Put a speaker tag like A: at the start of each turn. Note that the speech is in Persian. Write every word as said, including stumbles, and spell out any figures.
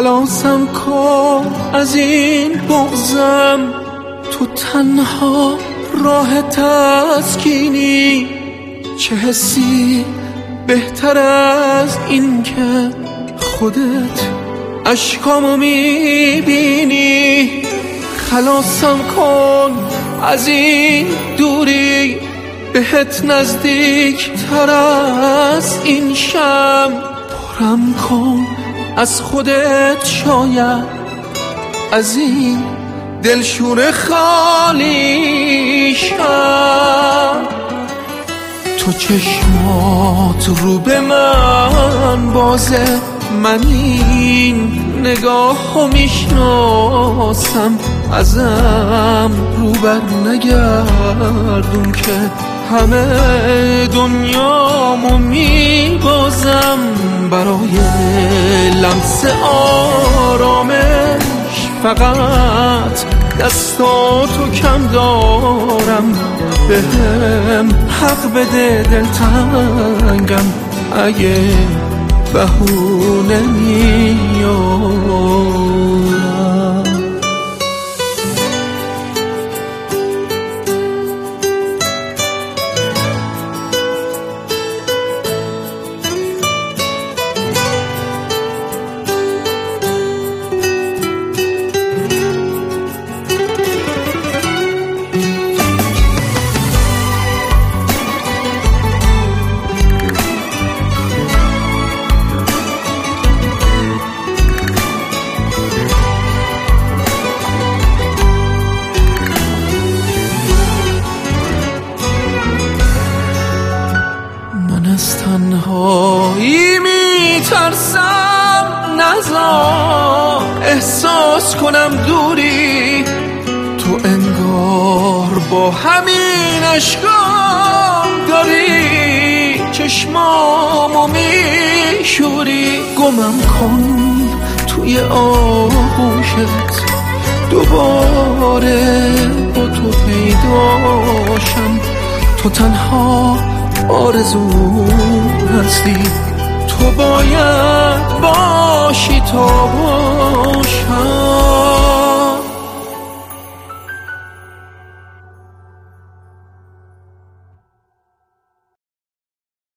A: خلاصم کن از این بغضم، تو تنها راه تسکینی. چه حسی بهتر از این که خودت اشکامو میبینی. خلاصم کن از این دوری، بهت نزدیک تر از این شم. پرم کن از خودت، شاید از این دلشور خالی شم. تو چشمات رو به من بازه، من این نگاه رو میشناسم. ازم رو بر نگردون که همه دنیامو میبازم. برای لمس آرامش فقط دستاتو کم دارم. بهم حق بده دلتنگم اگه بهونه میارم. از تنهایی میترسم، نذار احساس کنم دوری. تو انگار با همین اشکام داری چشمامو میشوری. گمم کن توی آغوشت، دوباره با تو پیداشم. تو تنها آرزو هستی، تو باید باشی تا باشم.